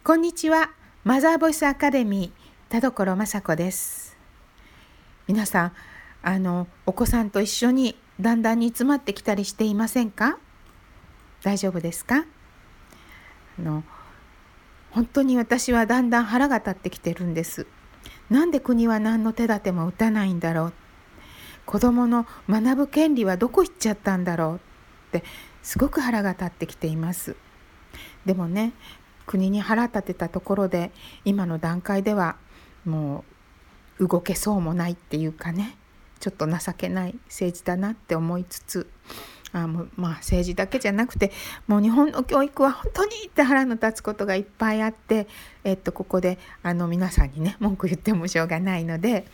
こんにちは。マザーボイスアカデミー田所雅子です。皆さん、お子さんと一緒にだんだん煮詰まってきたりしていませんか？大丈夫ですか？本当に私はだんだん腹が立ってきてるんです。なんで国は何の手立ても打たないんだろう。子どもの学ぶ権利はどこ行っちゃったんだろうってすごく腹が立ってきています。でもね、国に腹立てたところで今の段階ではもう動けそうもないっていうかね、ちょっと情けない政治だなって思いつつ、政治だけじゃなくてもう日本の教育は本当にって腹の立つことがいっぱいあって、ここで皆さんにね文句言ってもしょうがないので、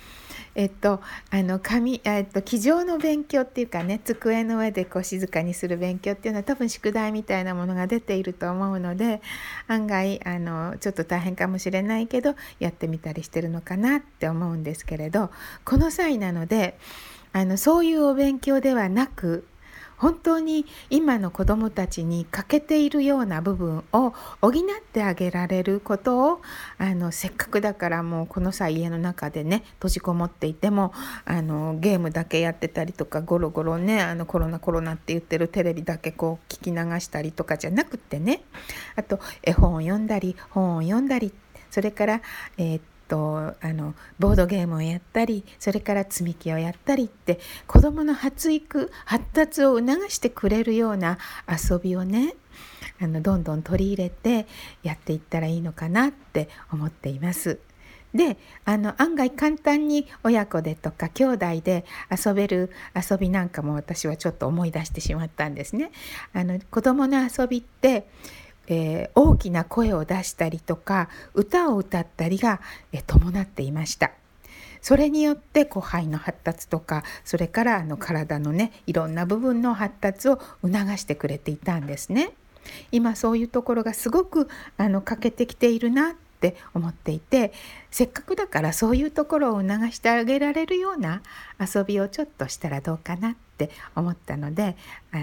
机上の勉強っていうかね、机の上でこう静かにする勉強っていうのは多分宿題みたいなものが出ていると思うので、案外ちょっと大変かもしれないけどやってみたりしてるのかなって思うんですけれど、この際なのでそういうお勉強ではなく、本当に今の子どもたちに欠けているような部分を補ってあげられることをせっかくだからもうこの際家の中でね閉じこもっていてもゲームだけやってたりとかゴロゴロねコロナって言ってるテレビだけこう聞き流したりとかじゃなくてね、あと絵本を読んだり本を読んだり、それからボードゲームをやったり、それから積み木をやったりって子どもの発育発達を促してくれるような遊びをねどんどん取り入れてやっていったらいいのかなって思っています。で案外簡単に親子でとか兄弟で遊べる遊びなんかも私はちょっと思い出してしまったんですね。子どもの遊びって大きな声を出したりとか歌を歌ったりが伴っていました。それによって肺の発達とか、それから体のねいろんな部分の発達を促してくれていたんですね。今そういうところがすごく欠けてきているなって思っていて、せっかくだからそういうところを促してあげられるような遊びをちょっとしたらどうかなって思ったので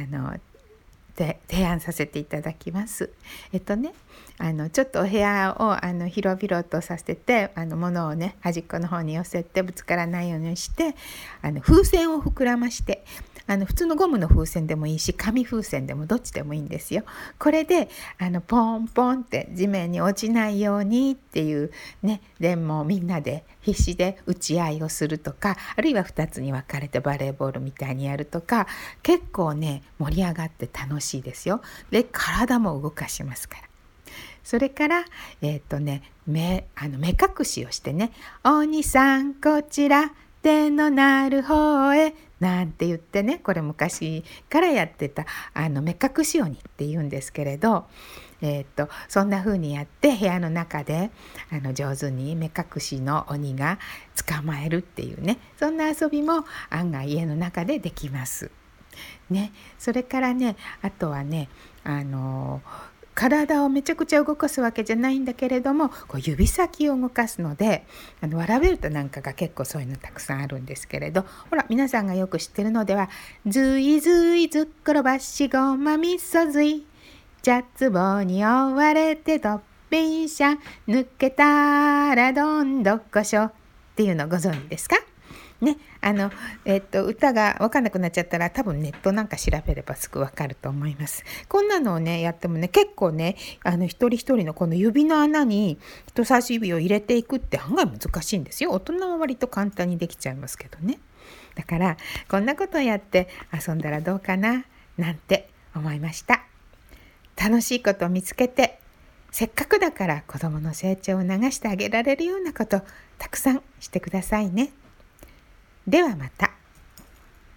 提案させていただきます。ちょっとお部屋を広々とさせて物をね端っこの方に寄せてぶつからないようにして風船を膨らまして普通のゴムの風船でもいいし紙風船でもどっちでもいいんですよ。これでポンポンって地面に落ちないようにっていうね、でもみんなで必死で打ち合いをするとか、あるいは2つに分かれてバレーボールみたいにやるとか、結構ね盛り上がって楽しいですよ。で体も動かしますから。それから目隠しをしてね、お兄さんこちら手のなる方へなんて言ってね、これ昔からやってた目隠し鬼って言うんですけれど、そんな風にやって部屋の中で上手に目隠しの鬼が捕まえるっていうね、そんな遊びも案外家の中でできますね。それからね、あとはね体をめちゃくちゃ動かすわけじゃないんだけれども、指先を動かすのでわらベルトなんかが結構そういうのたくさんあるんですけれど、ほら皆さんがよく知ってるのでは、ずいずいずっころばしごまみそずい茶壺に追われてどっぴんしゃ抜けたらどんどこしょっていうのご存知ですかね。歌が分かんなくなっちゃったら多分ネットなんか調べればすぐ分かると思います。こんなのをねやってもね、結構ね一人一人のこの指の穴に人差し指を入れていくって案外難しいんですよ。大人は割と簡単にできちゃいますけどね。だからこんなことをやって遊んだらどうかななんて思いました。楽しいことを見つけて、せっかくだから子どもの成長を促してあげられるようなことたくさんしてくださいね。ではまた。